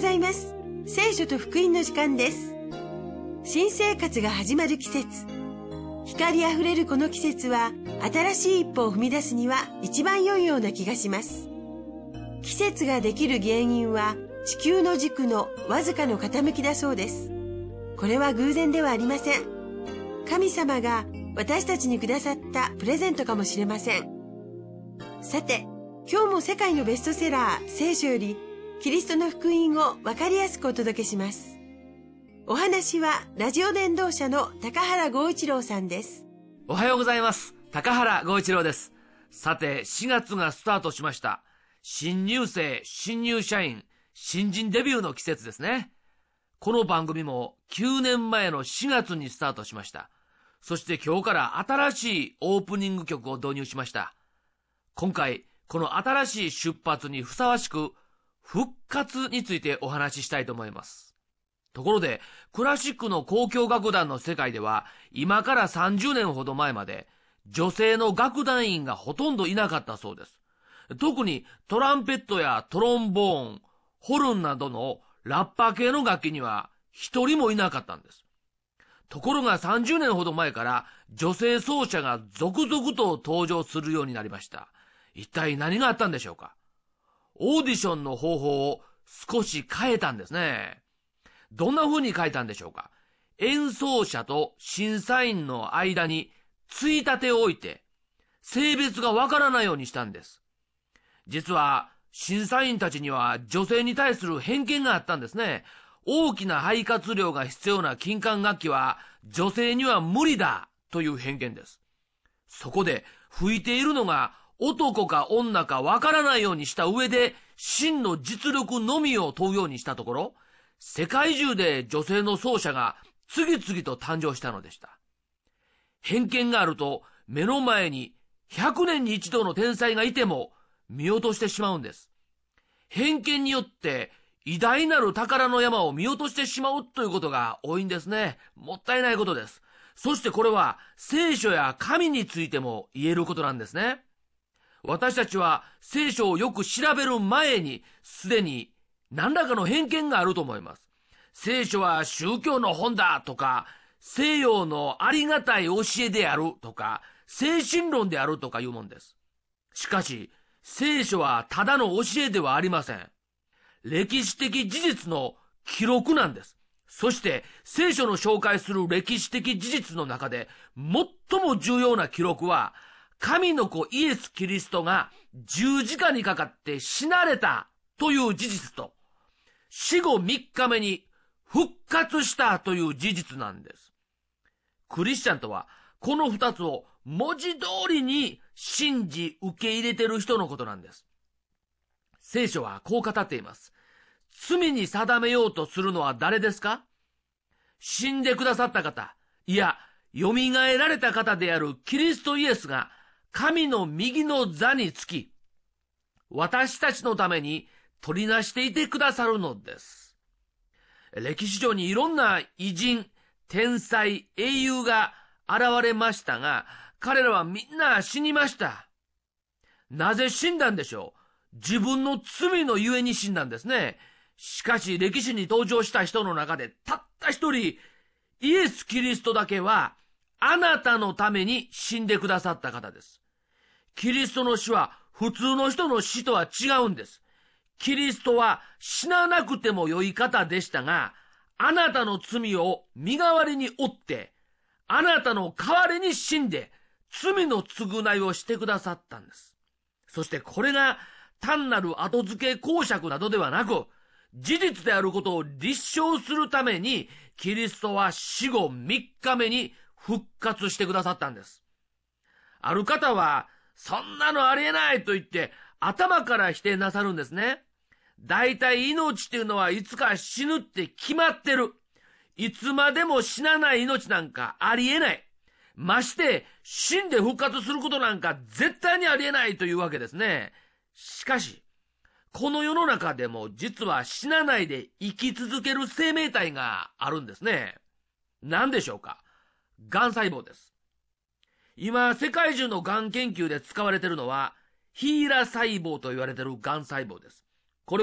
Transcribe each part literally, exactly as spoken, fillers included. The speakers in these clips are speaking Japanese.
ざいます。聖書と福音の時間です。新生活が始まる季節、光あふれるこの季節は、新しい一歩を踏み出すには一番良いような気がします。季節ができる原因は地球の軸のわずかの傾きだそうです。これは偶然ではありません。神様が私たちにくださったプレゼントかもしれません。さて、今日も世界のベストセラー聖書よりキリストの福音をわかりやすくお届けします。お話はラジオ伝道者の高原剛一郎さんです。 おはようございます。高原剛一郎です。さて、しがつがスタートしました。新入生、新入社員、新人デビューの季節ですね。この番組もきゅうねんまえのしがつにスタートしました。そして今日から新しいオープニング曲を導入しました。今回、この新しい出発にふさわしく、復活についてお話ししたいと思います。ところで、クラシックの交響楽団の世界では、今からさんじゅうねんほど前まで、女性の楽団員がほとんどいなかったそうです。特にトランペットやトロンボーン、ホルンなどのラッパ系の楽器には一人もいなかったんです。ところがさんじゅうねんほど前から女性奏者が続々と登場するようになりました。一体何があったんでしょうか。オーディションの方法を少し変えたんですね。どんな風に変えたんでしょうか。演奏者と審査員の間についたてを置いて、性別がわからないようにしたんです。実は審査員たちには女性に対する偏見があったんですね。大きな肺活量が必要な金管楽器は女性には無理だという偏見です。そこで吹いているのが男か女かわからないようにした上で真の実力のみを問うようにしたところ、世界中で女性の奏者が次々と誕生したのでした。偏見があると目の前にひゃくねんに一度の天才がいても見落としてしまうんです。偏見によって偉大なる宝の山を見落としてしまうということが多いんですね。もったいないことです。そしてこれは聖書や神についても言えることなんですね。私たちは聖書をよく調べる前にすでに何らかの偏見があると思います。聖書は宗教の本だとか、西洋のありがたい教えであるとか、精神論であるとかいうもんです。しかし、聖書はただの教えではありません。歴史的事実の記録なんです。そして聖書の紹介する歴史的事実の中で最も重要な記録は、神の子イエス・キリストが十字架にかかって死なれたという事実と、死後みっかめに復活したという事実なんです。クリスチャンとはこの二つを文字通りに信じ受け入れている人のことなんです。聖書はこう語っています。罪に定めようとするのは誰ですか？死んでくださった方、いや、蘇られた方であるキリストイエスが神の右の座につき、私たちのために取りなしていてくださるのです。歴史上にいろんな偉人、天才、英雄が現れましたが、彼らはみんな死にました。なぜ死んだんでしょう？自分の罪のゆえに死んだんですね。しかし歴史に登場した人の中でたった一人、イエス・キリストだけはあなたのために死んでくださった方です。キリストの死は普通の人の死とは違うんです。キリストは死ななくても良い方でしたが、あなたの罪を身代わりに負って、あなたの代わりに死んで、罪の償いをしてくださったんです。そしてこれが単なる後付け講釈などではなく、事実であることを立証するために、キリストは死後みっかめに復活してくださったんです。ある方は、そんなのありえないと言って、頭から否定なさるんですね。だいたい命っていうのはいつか死ぬって決まってる。いつまでも死なない命なんかありえない。まして、死んで復活することなんか絶対にありえないというわけですね。しかし、この世の中でも実は死なないで生き続ける生命体があるんですね。何でしょうか？がん細胞です。今、世界中のがん研究で使われているのは、ヒーラ細胞と言われているがん細胞です。これは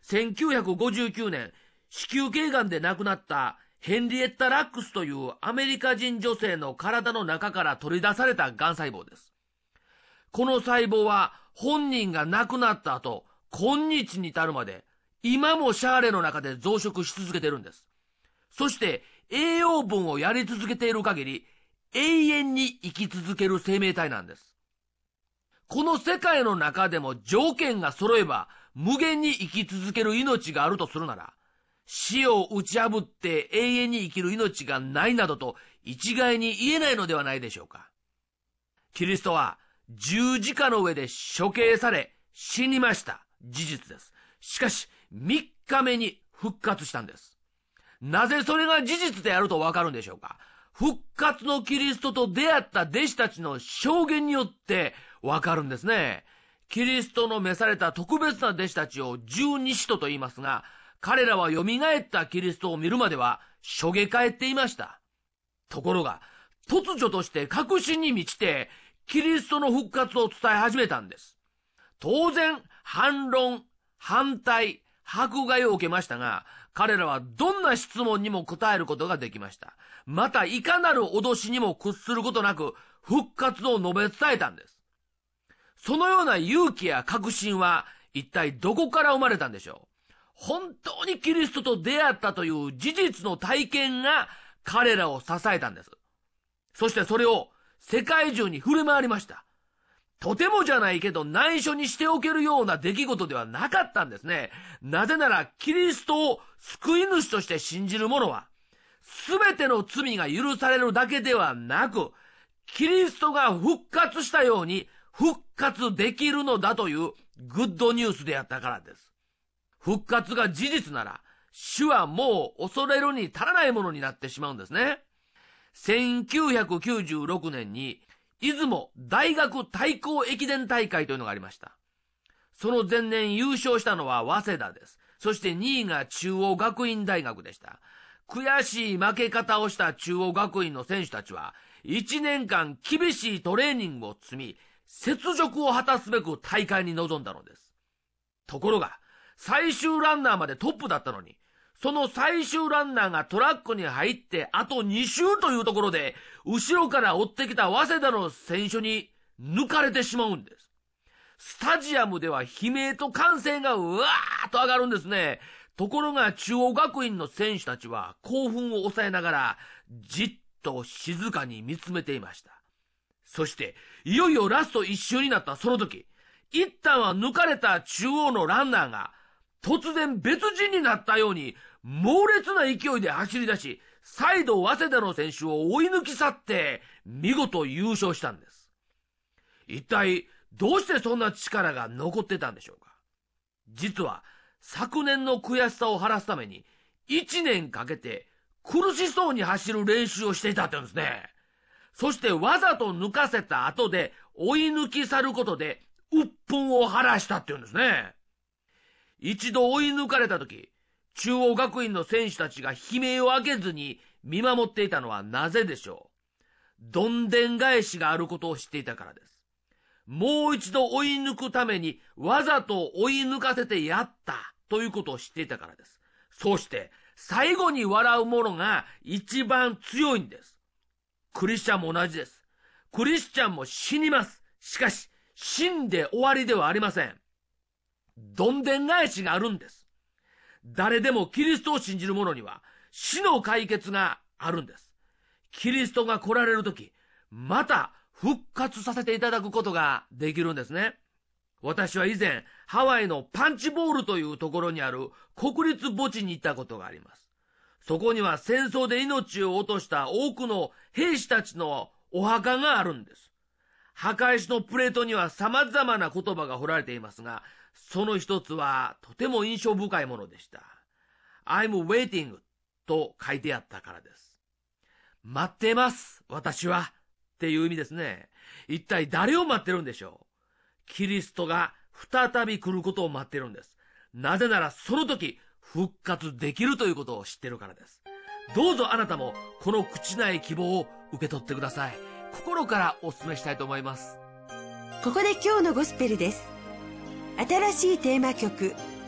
せんきゅうひゃくごじゅうきゅうねん、子宮頸がんで亡くなったヘンリエッタ・ラックスというアメリカ人女性の体の中から取り出されたがん細胞です。この細胞は本人が亡くなった後、今日に至るまで、今もシャーレの中で増殖し続けてるんです。そして栄養分をやり続けている限り、永遠に生き続ける生命体なんです。この世界の中でも条件が揃えば無限に生き続ける命があるとするなら、死を打ち破って永遠に生きる命がないなどと一概に言えないのではないでしょうか。キリストは十字架の上で処刑され死にました。事実です。しかしみっかめに復活したんです。なぜそれが事実であるとわかるんでしょうか。復活のキリストと出会った弟子たちの証言によってわかるんですね。キリストの召された特別な弟子たちを十二使徒と言いますが、彼らは蘇ったキリストを見るまではしょげ返っていました。ところが突如として確信に満ちてキリストの復活を伝え始めたんです。当然反論、反対、迫害を受けましたが、彼らはどんな質問にも答えることができました。またいかなる脅しにも屈することなく復活を述べ伝えたんです。そのような勇気や確信は一体どこから生まれたんでしょう。本当にキリストと出会ったという事実の体験が彼らを支えたんです。そしてそれを世界中に触れ回りました。とてもじゃないけど内緒にしておけるような出来事ではなかったんですね。なぜならキリストを救い主として信じる者は、すべての罪が許されるだけではなく、キリストが復活したように復活できるのだというグッドニュースであったからです。復活が事実なら、死はもう恐れるに足らないものになってしまうんですね。せんきゅうひゃくきゅうじゅうろくねんに、出雲大学対抗駅伝大会というのがありました。その前年優勝したのは早稲田です。そしてにいが中央学院大学でした。悔しい負け方をした中央学院の選手たちは、いちねんかん厳しいトレーニングを積み、雪辱を果たすべく大会に臨んだのです。ところが、最終ランナーまでトップだったのに、その最終ランナーがトラックに入ってあとに周というところで、後ろから追ってきた早稲田の選手に抜かれてしまうんです。スタジアムでは悲鳴と歓声がうわーっと上がるんですね。ところが中央学院の選手たちは興奮を抑えながらじっと静かに見つめていました。そしていよいよラスト一周になったその時、一旦は抜かれた中央のランナーが突然別人になったように猛烈な勢いで走り出し、再度早稲田の選手を追い抜き去って見事優勝したんです。一体どうしてそんな力が残ってたんでしょうか。実は昨年の悔しさを晴らすためにいちねんかけて苦しそうに走る練習をしていたって言うんですね。そしてわざと抜かせた後で追い抜き去ることで鬱憤を晴らしたって言うんですね。一度追い抜かれた時、中央学院の選手たちが悲鳴を上げずに見守っていたのはなぜでしょう。どんでん返しがあることを知っていたからです。もう一度追い抜くためにわざと追い抜かせてやったということを知っていたからです。そうして最後に笑う者が一番強いんです。クリスチャンも同じです。クリスチャンも死にます。しかし死んで終わりではありません。どんでん返しがあるんです。誰でもキリストを信じる者には死の解決があるんです。キリストが来られるとき、また復活させていただくことができるんですね。私は以前ハワイのパンチボールというところにある国立墓地に行ったことがあります。そこには戦争で命を落とした多くの兵士たちのお墓があるんです。墓石のプレートには様々な言葉が彫られていますが、その一つはとても印象深いものでした。I'm waiting と書いてあったからです。待ってます、私は。っていう意味ですね。一体誰を待ってるんでしょう。キリストが再び来ることを待ってるんです。なぜならその時復活できるということを知ってるからです。どうぞあなたもこの朽ちない希望を受け取ってください。心からお勧めしたいと思います。 ここで今日のゴスペルです。新しいテーマ曲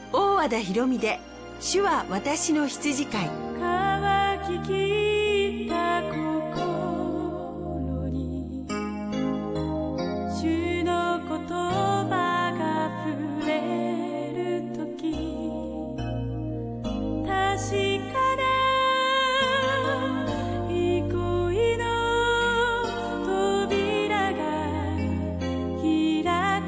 大和田博美で主は私の羊飼い。 乾ききった心に主の言葉が触れるとき、確かな憩いの扉が開く。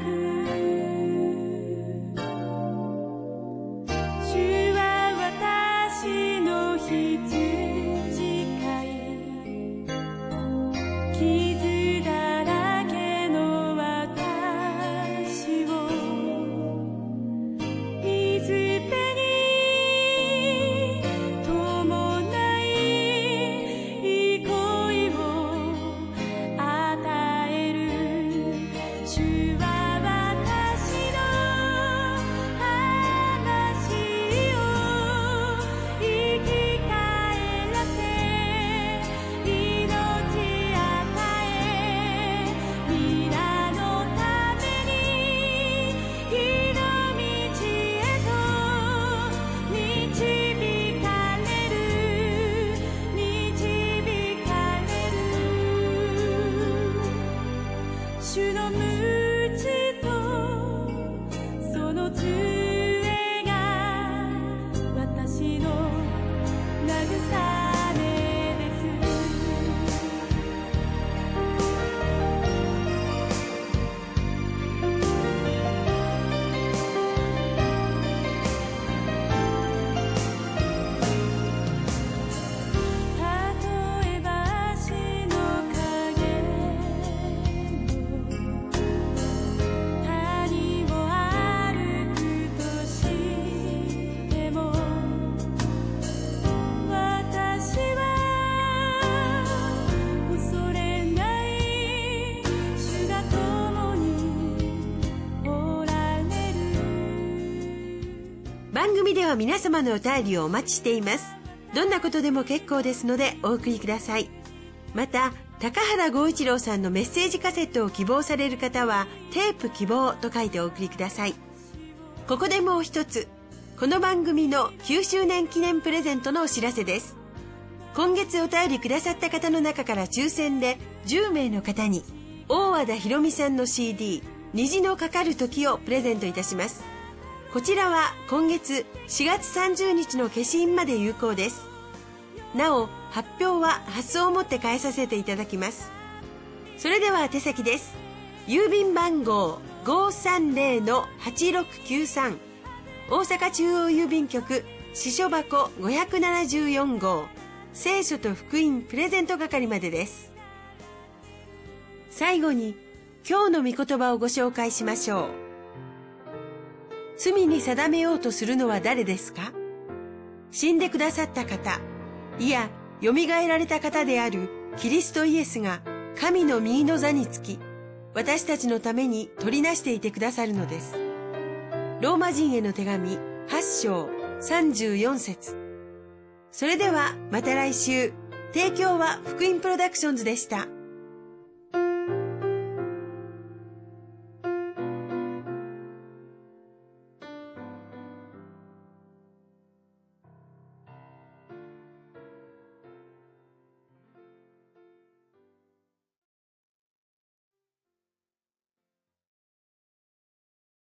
主は私の羊飼い、傷だらけの私を水辺に伴い憩いを与える。主は私の魂を生き返らせ、命与え、皆のために火の道へと導かれる、導かれる。主の鞭とその杖が私の慰めです。たとえば死の影の谷を歩くとしても、私は恐れない。主が共におられる。 番組では皆様のお便りをお待ちしています。どんなことでも結構ですのでお送りください。また、高原剛一郎さんのメッセージカセットを希望される方は、テープ希望と書いてお送りください。ここでもう一つ、この番組のきゅうしゅうねん記念プレゼントのお知らせです。今月お便りくださった方の中から抽選でじゅうめいの方に、大和田博美さんの シーディー、虹のかかる時をプレゼントいたします。こちらは今月しがつさんじゅうにちの消印まで有効です。なお、発表は発送をもって返させていただきます。それでは宛先です。郵便番号 ごーさんぜろのはちろくきゅうさん、大阪中央郵便局支所箱ごひゃくななじゅうよんごう、聖書と福音プレゼント係までです。最後に今日の御言葉をご紹介しましょう。罪に定めようとするのは誰ですか？死んでくださった方、いや、よみがえられた方であるキリストイエスが神の右の座につき、私たちのために取りなしていてくださるのです。ローマ人への手紙はちしょうさんじゅうよんせつ。それではまた来週。提供は福音プロダクションズでした。